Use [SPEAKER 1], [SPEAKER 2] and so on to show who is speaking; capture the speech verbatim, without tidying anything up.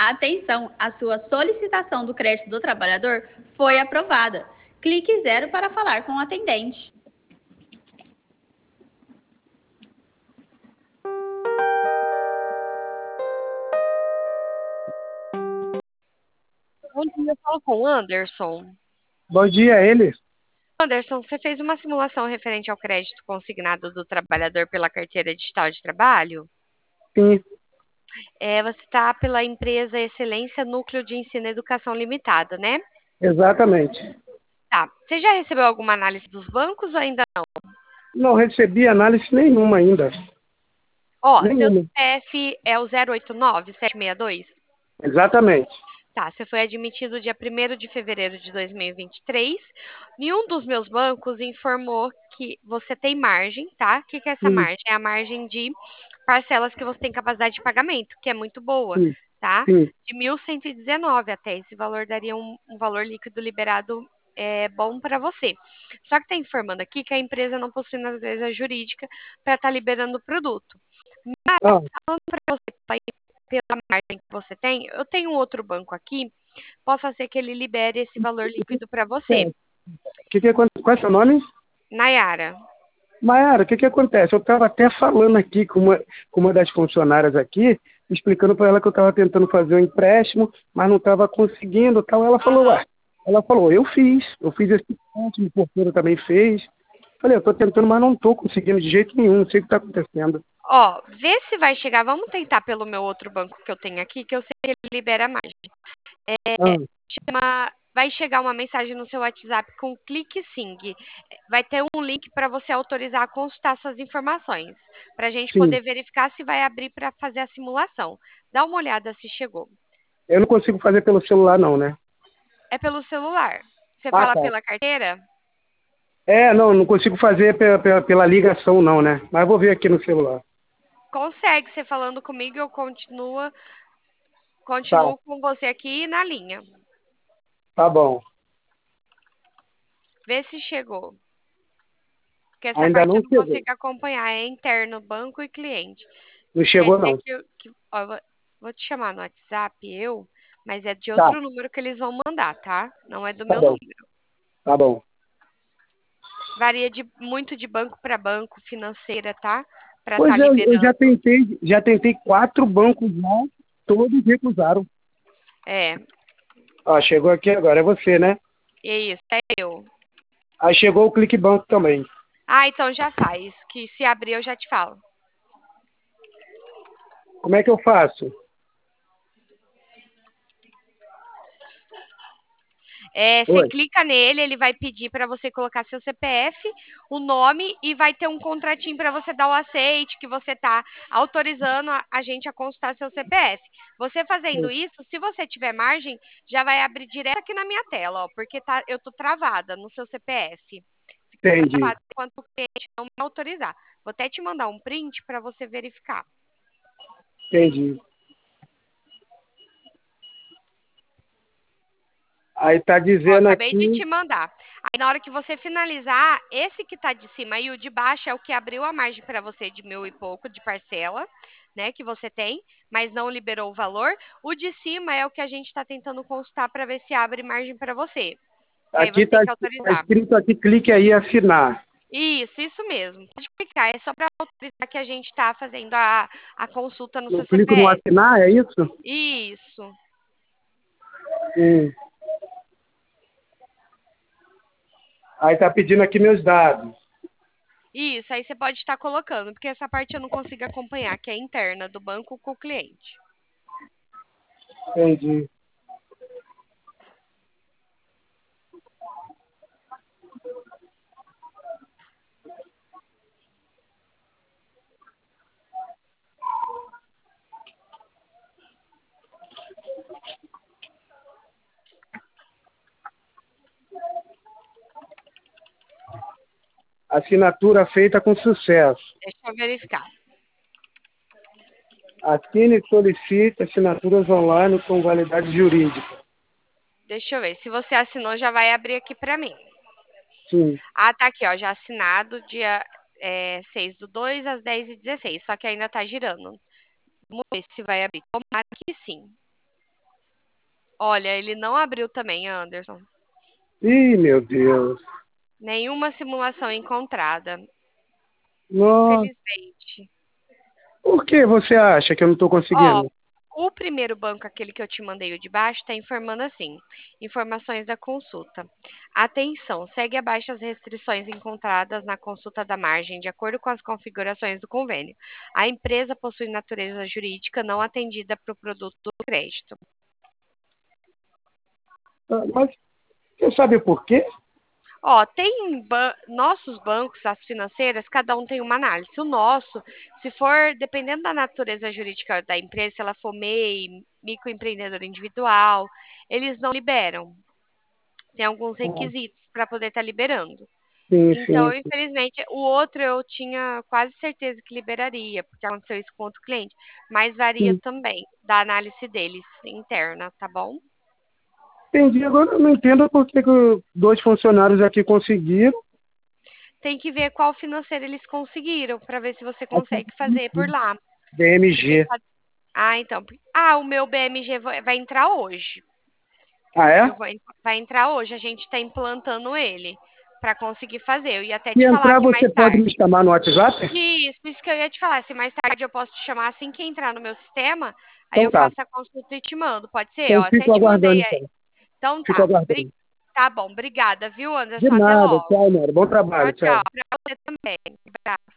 [SPEAKER 1] Atenção, a sua solicitação do crédito do trabalhador foi aprovada. Clique zero para falar com o atendente.
[SPEAKER 2] Bom dia, eu falo com o Anderson.
[SPEAKER 3] Bom dia, ele.
[SPEAKER 2] Anderson, você fez uma simulação referente ao crédito consignado do trabalhador pela carteira digital de trabalho?
[SPEAKER 3] Sim,
[SPEAKER 2] É, você está pela empresa Excelência Núcleo de Ensino e Educação Limitada, né?
[SPEAKER 3] exatamente.
[SPEAKER 2] Tá. Você já recebeu alguma análise dos bancos ou ainda não?
[SPEAKER 3] Não recebi análise nenhuma ainda.
[SPEAKER 2] Ó, seu
[SPEAKER 3] Nenhuma.
[SPEAKER 2] C P F é o zero oito nove sete seis dois?
[SPEAKER 3] Exatamente.
[SPEAKER 2] Tá, você foi admitido dia primeiro de fevereiro de dois mil e vinte e três. Nenhum dos meus bancos informou que você tem margem, tá? O que que é essa
[SPEAKER 3] Sim,
[SPEAKER 2] margem? É a margem de parcelas que você tem capacidade de pagamento, que é muito boa,
[SPEAKER 3] sim,
[SPEAKER 2] tá?
[SPEAKER 3] sim.
[SPEAKER 2] De mil cento e dezenove até. Esse valor daria um, um valor líquido liberado é, bom para você. Só que está informando aqui que a empresa não possui natureza jurídica para estar liberando o produto.
[SPEAKER 3] Ah,
[SPEAKER 2] Falando para você, pai, pela margem que você tem, eu tenho um outro banco aqui, possa ser que ele libere esse valor líquido para você.
[SPEAKER 3] o que que acontece? Qual é seu nome?
[SPEAKER 2] Nayara.
[SPEAKER 3] Maiara, o que que acontece? Eu estava até falando aqui com uma, com uma das funcionárias aqui, explicando para ela que eu estava tentando fazer um empréstimo, mas não estava conseguindo, tal. Ela falou,
[SPEAKER 2] Aham.
[SPEAKER 3] ué, ela falou, eu fiz, eu fiz esse empréstimo, o porteiro também fez. Falei, eu estou tentando, mas não estou conseguindo de jeito nenhum, não sei o que está acontecendo.
[SPEAKER 2] Ó, vê se vai chegar. Vamos tentar pelo meu outro banco que eu tenho aqui, que eu sei que ele libera mais.
[SPEAKER 3] Ah,
[SPEAKER 2] Chama- vai chegar uma mensagem no seu WhatsApp com clique sim. Vai ter um link para você autorizar a consultar suas informações, para a gente
[SPEAKER 3] sim.
[SPEAKER 2] poder verificar se vai abrir para fazer a simulação. Dá uma olhada se chegou.
[SPEAKER 3] Eu não consigo fazer pelo celular, não, né?
[SPEAKER 2] É pelo celular. Você
[SPEAKER 3] Ah,
[SPEAKER 2] fala
[SPEAKER 3] tá.
[SPEAKER 2] pela carteira?
[SPEAKER 3] É, não, não consigo fazer pela, pela, pela ligação, não, né? Mas vou ver aqui no celular.
[SPEAKER 2] Consegue, você falando comigo, eu continuo,
[SPEAKER 3] Tá,
[SPEAKER 2] continuo com você aqui na linha.
[SPEAKER 3] tá bom.
[SPEAKER 2] Vê se chegou. Porque essa
[SPEAKER 3] Ainda
[SPEAKER 2] parte eu
[SPEAKER 3] não
[SPEAKER 2] não
[SPEAKER 3] chegou.
[SPEAKER 2] consigo acompanhar, é interno, banco e cliente.
[SPEAKER 3] Não
[SPEAKER 2] Quer
[SPEAKER 3] chegou,
[SPEAKER 2] dizer
[SPEAKER 3] não.
[SPEAKER 2] que, eu, que ó, eu vou vou te chamar no WhatsApp, eu, mas é de
[SPEAKER 3] Tá,
[SPEAKER 2] outro número que eles vão mandar, tá? Não é do
[SPEAKER 3] tá
[SPEAKER 2] meu
[SPEAKER 3] bom,
[SPEAKER 2] número.
[SPEAKER 3] tá bom.
[SPEAKER 2] Varia de, muito de banco para banco, financeira, tá? Para
[SPEAKER 3] Pois
[SPEAKER 2] estar
[SPEAKER 3] é, eu já
[SPEAKER 2] liberando.
[SPEAKER 3] tentei, já tentei quatro bancos lá, todos recusaram.
[SPEAKER 2] É,
[SPEAKER 3] Ó, chegou aqui agora, é você, né?
[SPEAKER 2] é isso, é eu.
[SPEAKER 3] Aí chegou o ClickBank também.
[SPEAKER 2] Ah, então já faz, que se abrir eu já te falo.
[SPEAKER 3] Como é que eu faço?
[SPEAKER 2] É, você
[SPEAKER 3] Oi,
[SPEAKER 2] clica nele, ele vai pedir para você colocar seu C P F, o nome e vai ter um contratinho para você dar o aceite, que você está autorizando a, a gente a consultar seu C P F. Você fazendo isso, se você tiver margem, já vai abrir direto aqui na minha tela, ó, porque tá, eu tô travada no seu C P F. Fica
[SPEAKER 3] entendi,
[SPEAKER 2] travada enquanto o cliente não me autorizar. Vou até te mandar um print para você verificar.
[SPEAKER 3] entendi. Aí tá
[SPEAKER 2] Ó,
[SPEAKER 3] dizendo
[SPEAKER 2] acabei de
[SPEAKER 3] aqui,
[SPEAKER 2] te mandar. Aí na hora que você finalizar, esse que tá de cima e o de baixo é o que abriu a margem para você de mil e pouco de parcela, né, que você tem, mas não liberou o valor. O de cima é o que a gente está tentando consultar para ver se abre margem para você. Que aí
[SPEAKER 3] aqui
[SPEAKER 2] você tem
[SPEAKER 3] tá,
[SPEAKER 2] que
[SPEAKER 3] tá
[SPEAKER 2] autorizar.
[SPEAKER 3] escrito aqui, clique aí assinar.
[SPEAKER 2] Isso, isso mesmo. Pode clicar, é só para autorizar que a gente está fazendo a, a consulta no seu
[SPEAKER 3] Eu clico no
[SPEAKER 2] C P F.
[SPEAKER 3] assinar, é isso?
[SPEAKER 2] Isso.
[SPEAKER 3] Hum. Aí tá pedindo aqui meus dados.
[SPEAKER 2] Isso, aí você pode estar colocando, porque essa parte eu não consigo acompanhar, que é interna do banco com o cliente.
[SPEAKER 3] Entendi. Assinatura feita com sucesso.
[SPEAKER 2] Deixa eu verificar.
[SPEAKER 3] Assine e solicite assinaturas online com validade jurídica.
[SPEAKER 2] Deixa eu ver. Se você assinou, já vai abrir aqui para mim.
[SPEAKER 3] Sim,
[SPEAKER 2] Ah, tá aqui, ó. Já assinado dia é, seis do dois às dez e dezesseis. Só que ainda tá girando. Vamos ver se vai abrir. Tomara que sim. Olha, ele não abriu também, Anderson.
[SPEAKER 3] Ih, meu Deus.
[SPEAKER 2] Nenhuma simulação encontrada.
[SPEAKER 3] Nossa.
[SPEAKER 2] Infelizmente.
[SPEAKER 3] Por que você acha que eu não estou
[SPEAKER 2] Ó,
[SPEAKER 3] conseguindo?
[SPEAKER 2] o primeiro banco, aquele que eu te mandei o de baixo, está informando assim: informações da consulta. Atenção, segue abaixo as restrições encontradas na consulta da margem, de acordo com as configurações do convênio. A empresa possui natureza jurídica não atendida para o produto do crédito.
[SPEAKER 3] Ah, mas você sabe por quê?
[SPEAKER 2] Ó, tem ba- nossos bancos, as financeiras, cada um tem uma análise. O nosso, se for, dependendo da natureza jurídica da empresa, se ela for M E I, microempreendedor individual, eles não liberam. Tem alguns
[SPEAKER 3] Ah,
[SPEAKER 2] requisitos para poder estar liberando.
[SPEAKER 3] sim,
[SPEAKER 2] Então,
[SPEAKER 3] sim,
[SPEAKER 2] infelizmente, o outro eu tinha quase certeza que liberaria, porque aconteceu isso com outro cliente, mas varia
[SPEAKER 3] sim.
[SPEAKER 2] também da análise deles interna, tá bom?
[SPEAKER 3] Entendi. Agora eu não entendo por que que o- dois funcionários aqui conseguiram.
[SPEAKER 2] Tem que ver qual financeiro eles conseguiram, para ver se você consegue fazer por lá. Porque
[SPEAKER 3] B M G.
[SPEAKER 2] cada- Ah, então. Ah, o meu B M G vai vai entrar hoje.
[SPEAKER 3] Ah,
[SPEAKER 2] Eu
[SPEAKER 3] é?
[SPEAKER 2] vou, en- vai entrar hoje. A gente está implantando ele para conseguir fazer. Eu ia até
[SPEAKER 3] Se
[SPEAKER 2] te falar
[SPEAKER 3] entrar,
[SPEAKER 2] que
[SPEAKER 3] você
[SPEAKER 2] mais
[SPEAKER 3] pode me
[SPEAKER 2] tarde.
[SPEAKER 3] chamar no WhatsApp?
[SPEAKER 2] Isso, isso que eu ia te falar. Se mais tarde eu posso te chamar assim que entrar no meu sistema, aí
[SPEAKER 3] Então
[SPEAKER 2] eu
[SPEAKER 3] tá.
[SPEAKER 2] faço a consulta e te mando. Pode ser? Ó,
[SPEAKER 3] Então
[SPEAKER 2] até
[SPEAKER 3] fico
[SPEAKER 2] te
[SPEAKER 3] aguardando,
[SPEAKER 2] mandei aí.
[SPEAKER 3] então.
[SPEAKER 2] Então
[SPEAKER 3] Fico
[SPEAKER 2] tá. Bri-
[SPEAKER 3] aguardando.
[SPEAKER 2] Tá bom. Obrigada, viu,
[SPEAKER 3] De
[SPEAKER 2] Anderson? Até
[SPEAKER 3] nada.
[SPEAKER 2] logo.
[SPEAKER 3] Tchau, Nora. Bom
[SPEAKER 2] Tchau,
[SPEAKER 3] trabalho.
[SPEAKER 2] tchau.
[SPEAKER 3] Tchau.
[SPEAKER 2] Pra você também. Abraço.